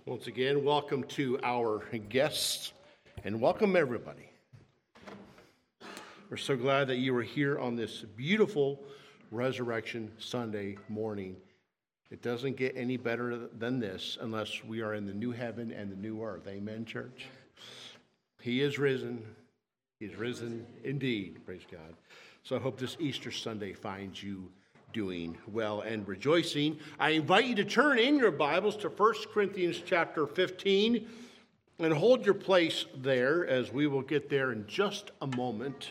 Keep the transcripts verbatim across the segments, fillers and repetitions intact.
Once again, welcome to our guests and welcome everybody. We're so glad that you are here on this beautiful Resurrection Sunday morning. It doesn't get any better than this unless we are in the new heaven and the new earth. Amen, church? He is risen. He is risen indeed. Praise God. So I hope this Easter Sunday finds you doing well and rejoicing. I invite you to turn in your Bibles to First Corinthians chapter fifteen and hold your place there as we will get there in just a moment.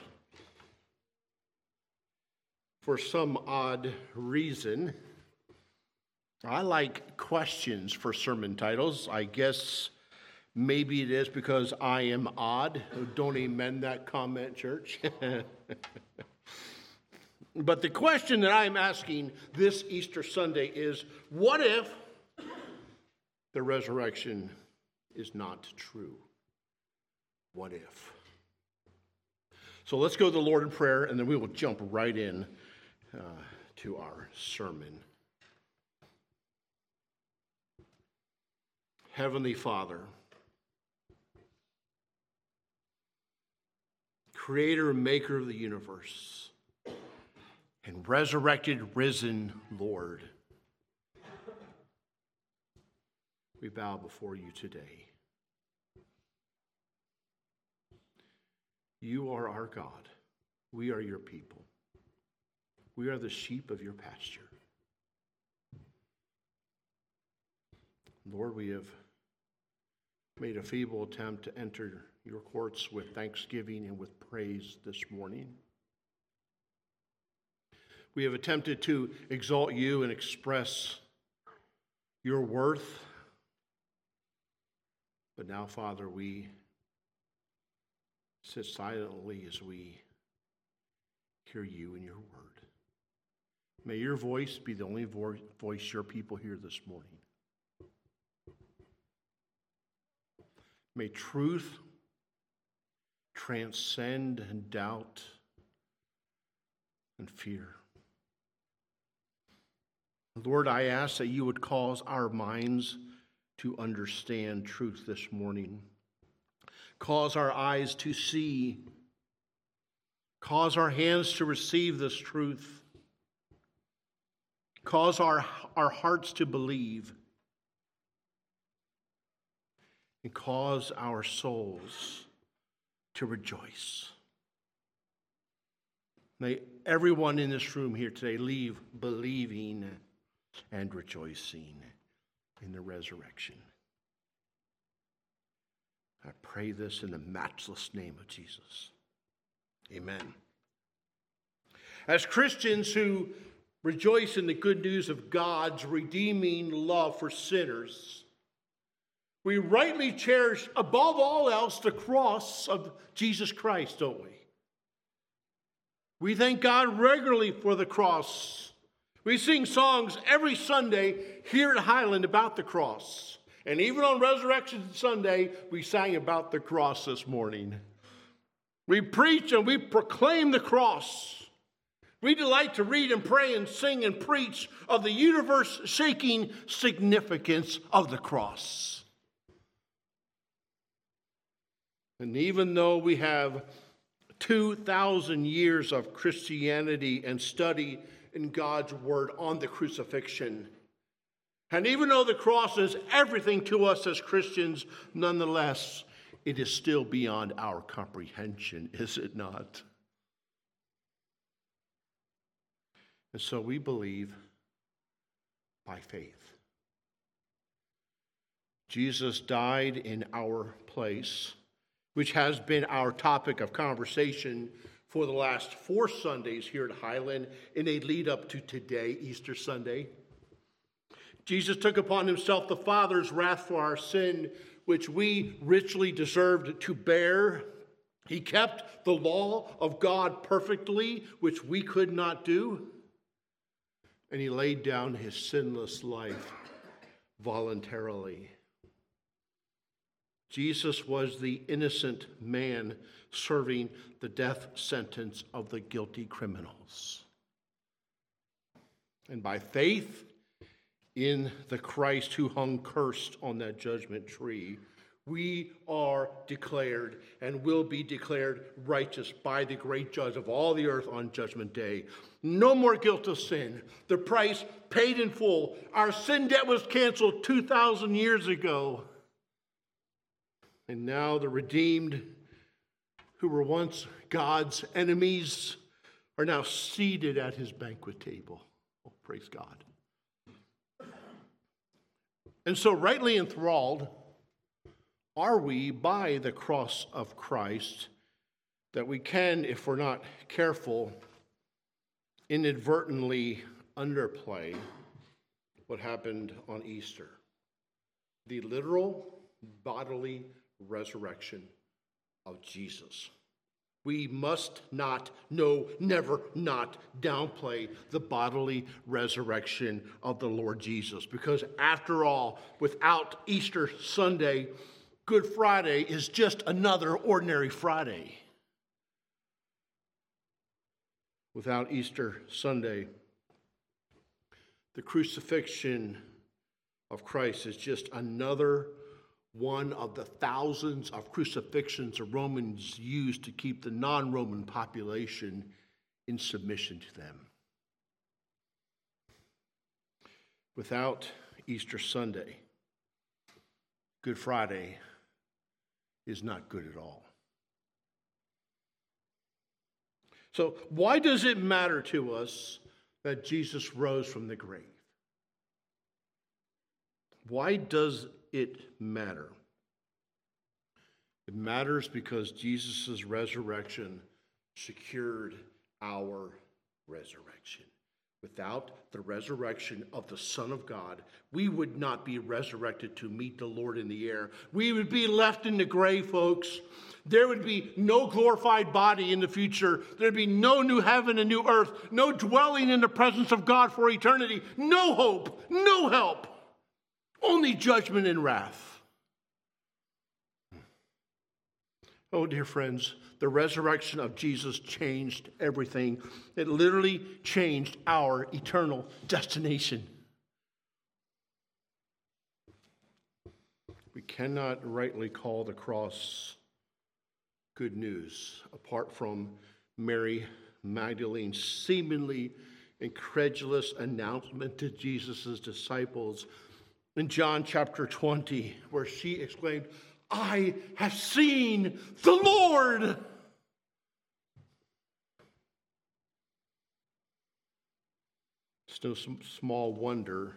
For some odd reason, I like questions for sermon titles. I guess maybe it is because I am odd. Don't amend that comment, church. But the question that I'm asking this Easter Sunday is, what if the resurrection is not true? What if? So let's go to the Lord in prayer, and then we will jump right in uh, to our sermon. Heavenly Father, creator and maker of the universe, and resurrected, risen Lord, we bow before you today. You are our God. We are your people. We are the sheep of your pasture. Lord, we have made a feeble attempt to enter your courts with thanksgiving and with praise this morning. We have attempted to exalt you and express your worth. But now, Father, we sit silently as we hear you and your word. May your voice be the only vo- voice your people hear this morning. May truth transcend doubt and fear. Lord, I ask that you would cause our minds to understand truth this morning. Cause our eyes to see. Cause our hands to receive this truth. Cause our, our hearts to believe. And cause our souls to rejoice. May everyone in this room here today leave believing and rejoicing in the resurrection. I pray this in the matchless name of Jesus. Amen. As Christians who rejoice in the good news of God's redeeming love for sinners, we rightly cherish above all else the cross of Jesus Christ, don't we? We thank God regularly for the cross. We sing songs every Sunday here at Highland about the cross. And even on Resurrection Sunday, we sang about the cross this morning. We preach and we proclaim the cross. We delight to read and pray and sing and preach of the universe-shaking significance of the cross. And even though we have two thousand years of Christianity and study in God's word on the crucifixion, and even though the cross is everything to us as Christians, nonetheless, it is still beyond our comprehension, is it not? And so we believe by faith. Jesus died in our place, which has been our topic of conversation for the last four Sundays here at Highland in a lead up to today, Easter Sunday. Jesus took upon himself the Father's wrath for our sin, which we richly deserved to bear. He kept the law of God perfectly, which we could not do. And he laid down his sinless life voluntarily. Jesus was the innocent man serving the death sentence of the guilty criminals. And by faith, in the Christ who hung cursed on that judgment tree, we are declared and will be declared righteous by the great judge of all the earth on judgment day. No more guilt of sin. The price paid in full. Our sin debt was canceled two thousand years ago. And now the redeemed, who were once God's enemies, are now seated at his banquet table. Oh, praise God. And so rightly enthralled are we by the cross of Christ, that we can, if we're not careful, inadvertently underplay what happened on Easter. The literal bodily resurrection of Jesus. We must not, no, never not downplay the bodily resurrection of the Lord Jesus. Because after all, without Easter Sunday, Good Friday is just another ordinary Friday. Without Easter Sunday, the crucifixion of Christ is just another one of the thousands of crucifixions the Romans used to keep the non-Roman population in submission to them. Without Easter Sunday, Good Friday is not good at all. So why does it matter to us that Jesus rose from the grave? Why does it matter? It matters because Jesus' resurrection secured our resurrection. Without the resurrection of the Son of God, we would not be resurrected to meet the Lord in the air. We would be left in the grave, folks. There would be no glorified body in the future. There'd be no new heaven and new earth, no dwelling in the presence of God for eternity, no hope, no help, only judgment and wrath. Oh, dear friends, the resurrection of Jesus changed everything. It literally changed our eternal destination. We cannot rightly call the cross good news apart from Mary Magdalene's seemingly incredulous announcement to Jesus' disciples in John chapter twenty, where she exclaimed, "I have seen the Lord." It's no small wonder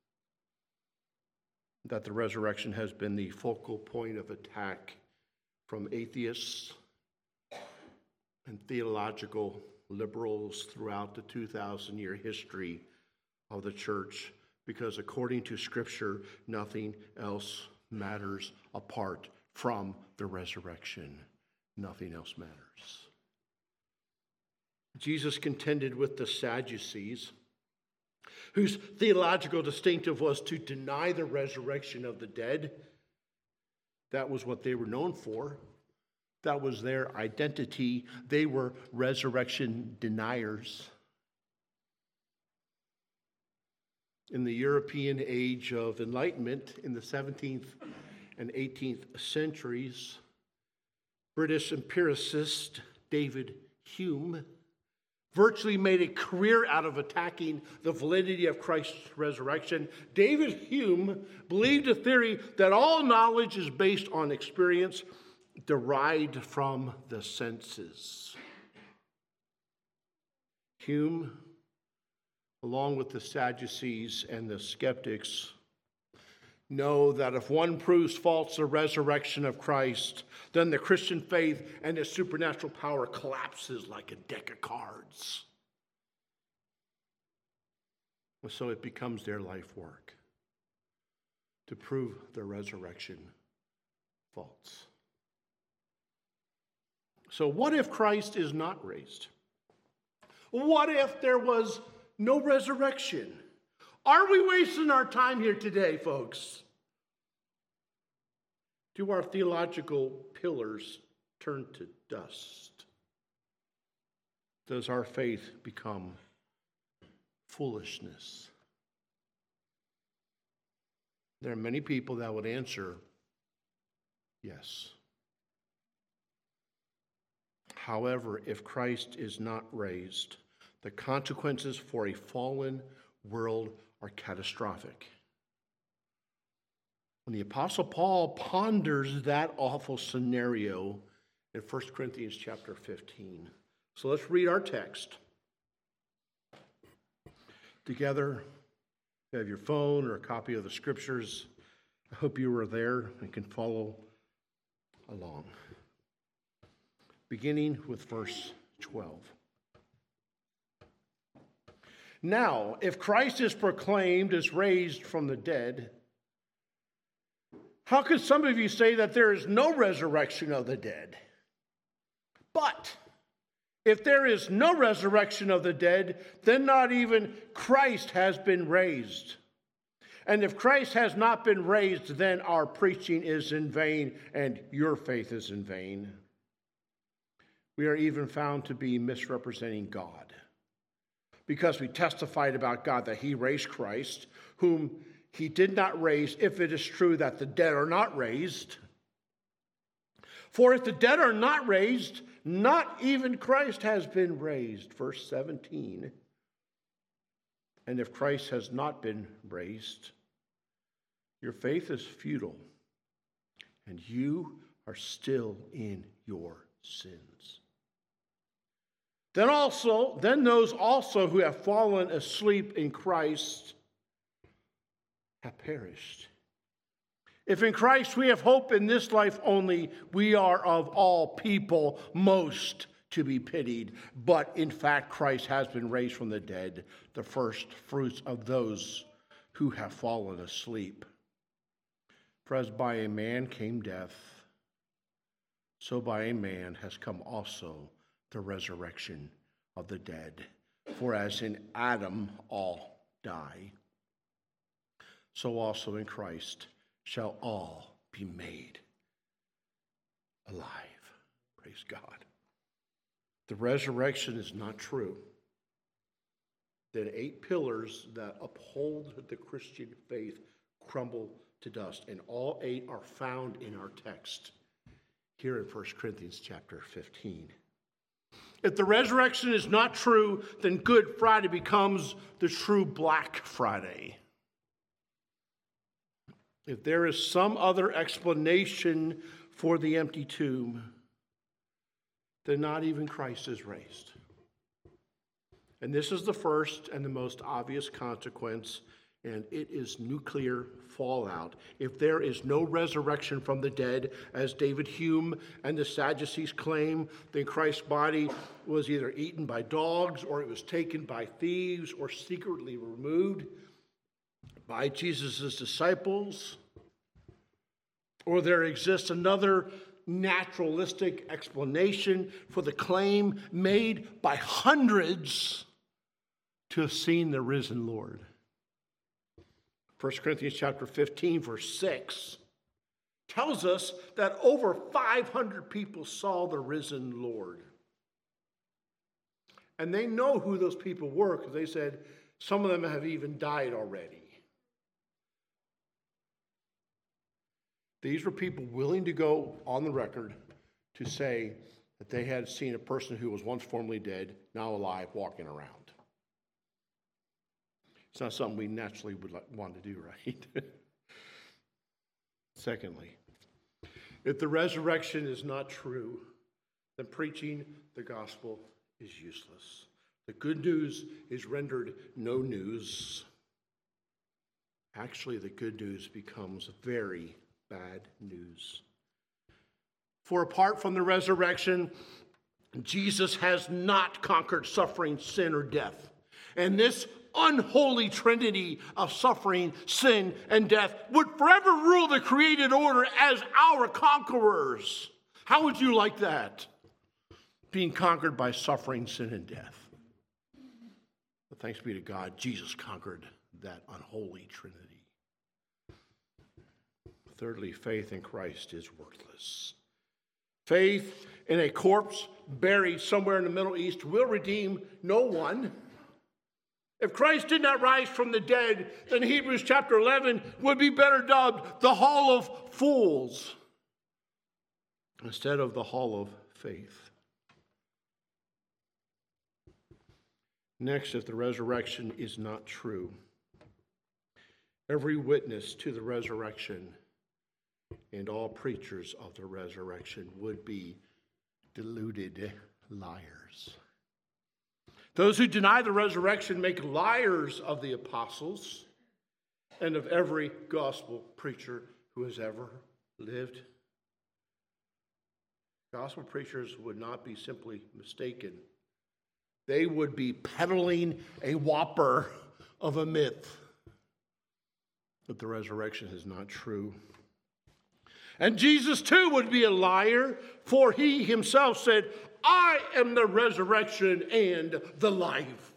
that the resurrection has been the focal point of attack from atheists and theological liberals throughout the two thousand year history of the church, because according to Scripture, nothing else matters apart from the resurrection. Nothing else matters. Jesus contended with the Sadducees, whose theological distinctive was to deny the resurrection of the dead. That was what they were known for. That was their identity. They were resurrection deniers. In the European age of enlightenment, in the seventeenth and eighteenth centuries, British empiricist David Hume virtually made a career out of attacking the validity of Christ's resurrection. David Hume believed a theory that all knowledge is based on experience derived from the senses. Hume, along with the Sadducees and the skeptics, know that if one proves false the resurrection of Christ, then the Christian faith and its supernatural power collapses like a deck of cards. So it becomes their life work to prove the resurrection false. So what if Christ is not raised? What if there was no resurrection? Are we wasting our time here today, folks? Do our theological pillars turn to dust? Does our faith become foolishness? There are many people that would answer, yes. However, if Christ is not raised, the consequences for a fallen world are catastrophic. When the Apostle Paul ponders that awful scenario in First Corinthians chapter fifteen. So let's read our text together. If you have your phone or a copy of the scriptures, I hope you were there and can follow along. Beginning with verse twelve. Now, if Christ is proclaimed as raised from the dead, how could some of you say that there is no resurrection of the dead? But if there is no resurrection of the dead, then not even Christ has been raised. And if Christ has not been raised, then our preaching is in vain and your faith is in vain. We are even found to be misrepresenting God, because we testified about God that he raised Christ, whom he did not raise, if it is true that the dead are not raised. For if the dead are not raised, not even Christ has been raised. Verse seventeen. And if Christ has not been raised, your faith is futile, and you are still in your sins. Then also, then those also who have fallen asleep in Christ have perished. If in Christ we have hope in this life only, we are of all people most to be pitied. But in fact, Christ has been raised from the dead, the first fruits of those who have fallen asleep. For as by a man came death, so by a man has come also the resurrection of the dead. For as in Adam all die, so also in Christ shall all be made alive. Praise God. The resurrection is not true. The eight pillars that uphold the Christian faith crumble to dust, and all eight are found in our text here in First Corinthians chapter fifteen. If the resurrection is not true, then Good Friday becomes the true Black Friday. If there is some other explanation for the empty tomb, then not even Christ is raised. And this is the first and the most obvious consequence, and it is nuclear fallout. If there is no resurrection from the dead, as David Hume and the Sadducees claim, then Christ's body was either eaten by dogs, or it was taken by thieves, or secretly removed by Jesus' disciples, or there exists another naturalistic explanation for the claim made by hundreds to have seen the risen Lord. First Corinthians chapter fifteen, verse six tells us that over five hundred people saw the risen Lord. And they know who those people were, because they said some of them have even died already. These were people willing to go on the record to say that they had seen a person who was once formerly dead, now alive, walking around. It's not something we naturally would want to do, right? Secondly, if the resurrection is not true, then preaching the gospel is useless. The good news is rendered no news. Actually, the good news becomes very bad news. For apart from the resurrection, Jesus has not conquered suffering, sin, or death. And this unholy trinity of suffering, sin, and death would forever rule the created order as our conquerors. How would you like that? Being conquered by suffering, sin, and death. But thanks be to God, Jesus conquered that unholy trinity. Thirdly, faith in Christ is worthless. Faith in a corpse buried somewhere in the Middle East will redeem no one. If Christ did not rise from the dead, then Hebrews chapter eleven would be better dubbed the Hall of Fools instead of the Hall of Faith. Next, if the resurrection is not true, every witness to the resurrection and all preachers of the resurrection would be deluded liars. Those who deny the resurrection make liars of the apostles and of every gospel preacher who has ever lived. Gospel preachers would not be simply mistaken. They would be peddling a whopper of a myth that the resurrection is not true. And Jesus too would be a liar, for he himself said, I am the resurrection and the life.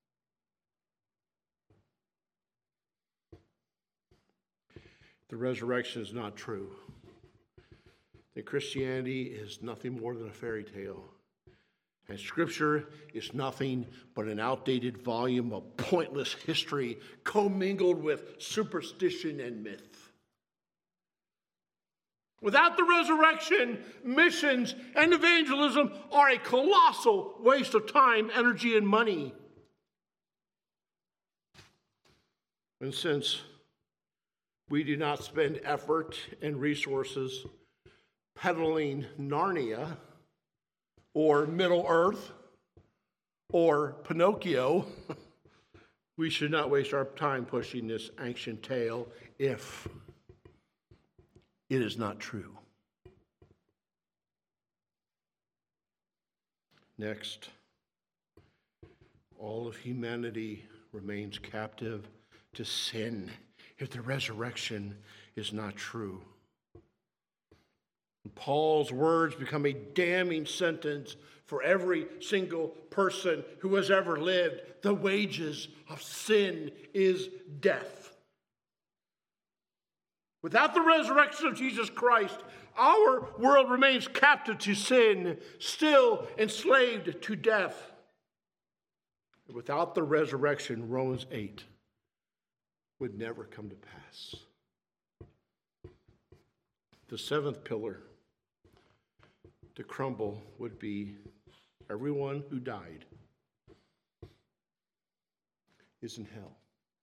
The resurrection is not true. That Christianity is nothing more than a fairy tale. And Scripture is nothing but an outdated volume of pointless history commingled with superstition and myth. Without the resurrection, missions and evangelism are a colossal waste of time, energy, and money. And since we do not spend effort and resources peddling Narnia or Middle Earth or Pinocchio, we should not waste our time pushing this ancient tale if it is not true. Next, all of humanity remains captive to sin if the resurrection is not true. Paul's words become a damning sentence for every single person who has ever lived. The wages of sin is death. Without the resurrection of Jesus Christ, our world remains captive to sin, still enslaved to death. Without the resurrection, Romans eight would never come to pass. The seventh pillar to crumble would be everyone who died is in hell.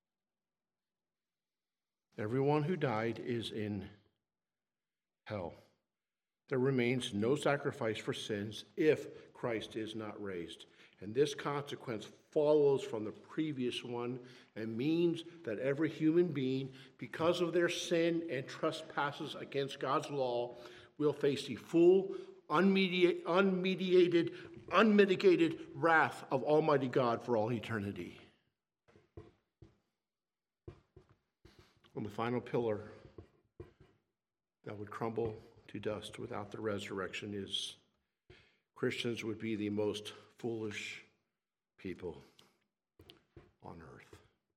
Everyone who died is in hell. There remains no sacrifice for sins if Christ is not raised. And this consequence follows from the previous one and means that every human being, because of their sin and trespasses against God's law, will face the full, unmediated, unmediated, unmitigated wrath of Almighty God for all eternity. And the final pillar that would crumble to dust without the resurrection is Christians would be the most foolish people on earth.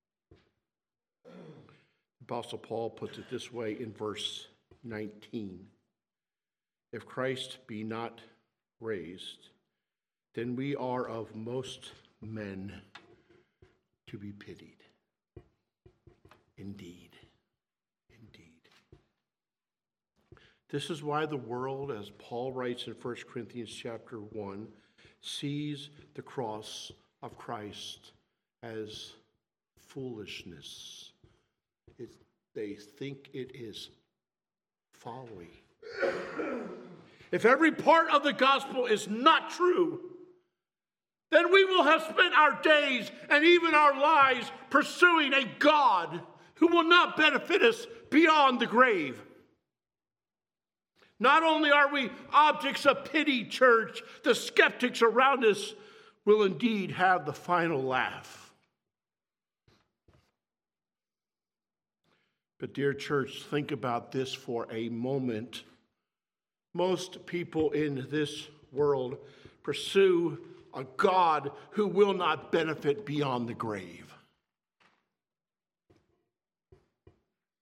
Apostle Paul puts it this way in verse nineteen. If Christ be not raised, then we are of most men to be pitied. Indeed. Indeed. This is why the world, as Paul writes in First Corinthians chapter one, sees the cross of Christ as foolishness. It, they think it is folly. If every part of the gospel is not true, then we will have spent our days and even our lives pursuing a God who will not benefit us beyond the grave. Not only are we objects of pity, church, the skeptics around us will indeed have the final laugh. But dear church, think about this for a moment. Most people in this world pursue a God who will not benefit beyond the grave.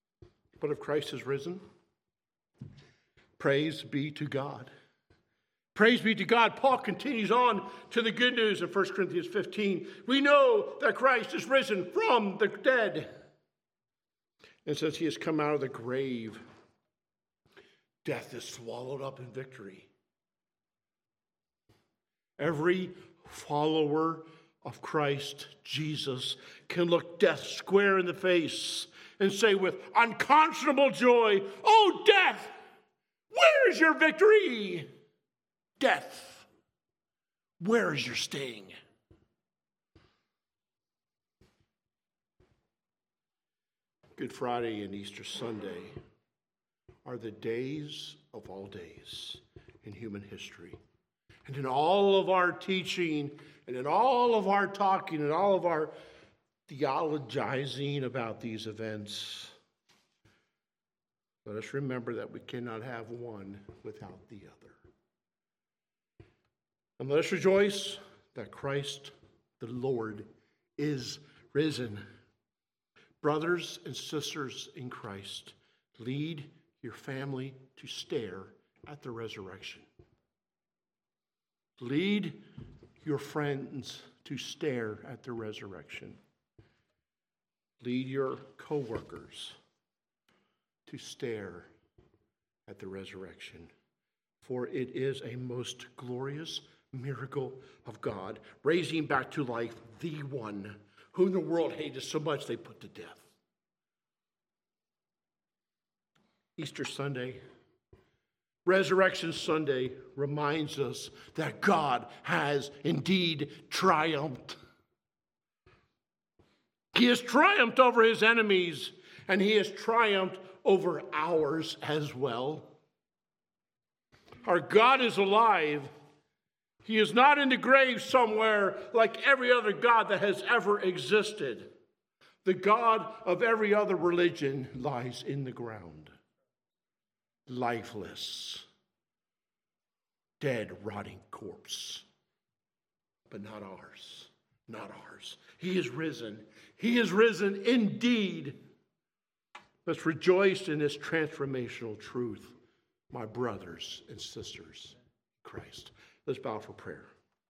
But if Christ has risen, praise be to God. Praise be to God. Paul continues on to the good news in First Corinthians fifteen. We know that Christ is risen from the dead. And since he has come out of the grave, death is swallowed up in victory. Every follower of Christ Jesus can look death square in the face and say with unconscionable joy, "Oh, death, where is your victory? Death, where is your sting?" Good Friday and Easter Sunday are the days of all days in human history. And in all of our teaching, and in all of our talking, and all of our theologizing about these events, let us remember that we cannot have one without the other. And let us rejoice that Christ the Lord is risen. Brothers and sisters in Christ, lead your family to stare at the resurrection. Lead your friends to stare at the resurrection. Lead your co-workers to stare at the resurrection. For it is a most glorious miracle of God, raising back to life the one whom the world hated so much they put to death. Easter Sunday, Resurrection Sunday, reminds us that God has indeed triumphed. He has triumphed over his enemies, and he has triumphed over ours as well. Our God is alive. He is not in the grave somewhere like every other God that has ever existed. The God of every other religion lies in the ground, lifeless, dead, rotting corpse. But not ours, not ours. He is risen. He is risen indeed. Let's rejoice in this transformational truth, my brothers and sisters in Christ. Let's bow for prayer.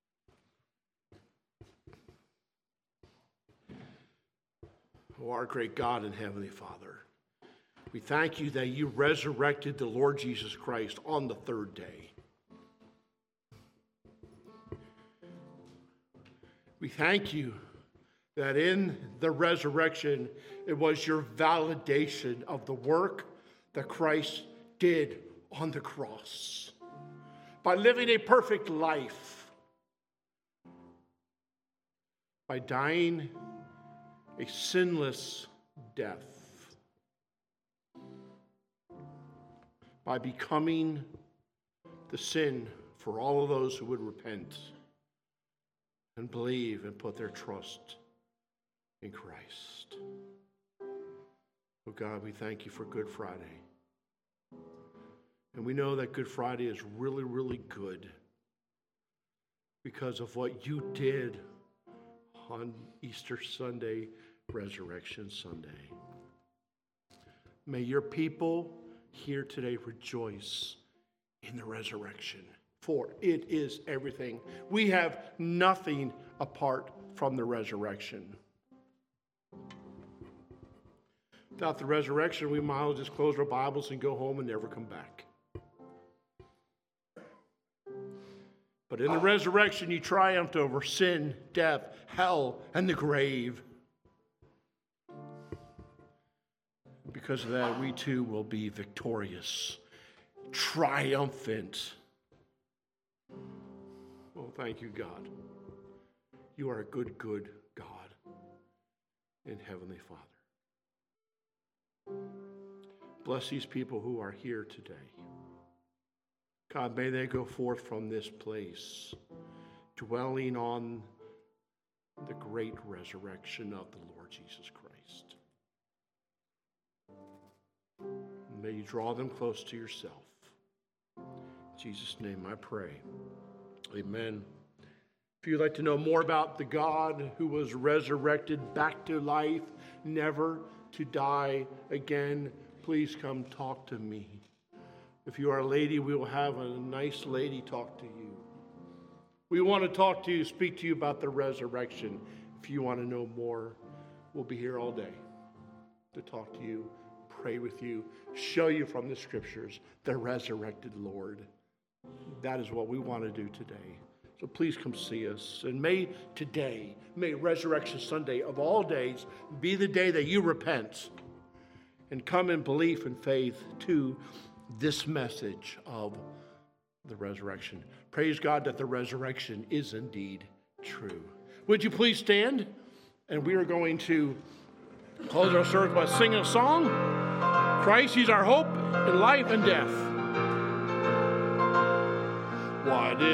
Oh, our great God and Heavenly Father, we thank you that you resurrected the Lord Jesus Christ on the third day. We thank you that in the resurrection, it was your validation of the work that Christ did on the cross. By living a perfect life, by dying a sinless death, by becoming the sin for all of those who would repent and believe and put their trust in Christ. Oh God, we thank you for Good Friday. And we know that Good Friday is really, really good because of what you did on Easter Sunday, Resurrection Sunday. May your people here today rejoice in the resurrection, for it is everything. We have nothing apart from the resurrection. Without the resurrection, we might as well just close our Bibles and go home and never come back. But in the resurrection, you triumphed over sin, death, hell, and the grave. Because of that, we too will be victorious, triumphant. Oh, thank you, God. You are a good, good God and Heavenly Father. Bless these people who are here today. God, may they go forth from this place, dwelling on the great resurrection of the Lord Jesus Christ. May you draw them close to yourself. In Jesus' name I pray. Amen. If you'd like to know more about the God who was resurrected back to life, never to die again, please come talk to me. If you are a lady, we will have a nice lady talk to you. We want to talk to you, speak to you about the resurrection. If you want to know more, we'll be here all day to talk to you, pray with you, show you from the scriptures the resurrected Lord. That is what we want to do today. So please come see us. And may today, may Resurrection Sunday of all days be the day that you repent and come in belief and faith to this message of the resurrection. Praise God that the resurrection is indeed true. Would you please stand? And we are going to close our service by singing a song. Christ, He's our hope in life and death. What is